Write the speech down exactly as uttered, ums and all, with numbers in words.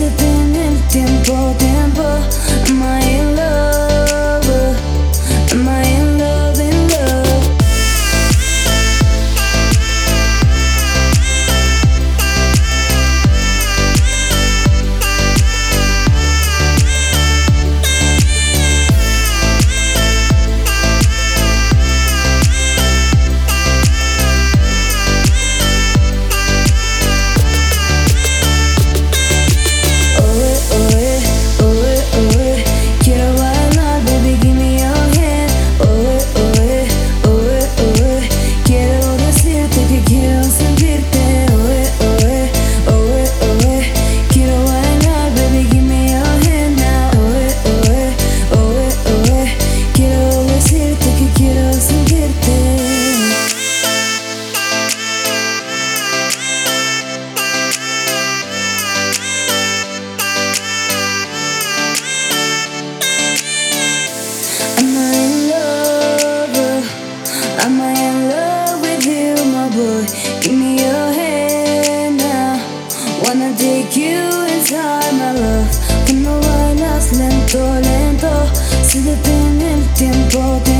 detén el tiempo, tiempo. Am I in love? Am I in love, in love? Am I in love with you, my boy? Give me your hand now. Wanna take you inside my love. Que no bailas lento, lento. Se detiene el tiempo.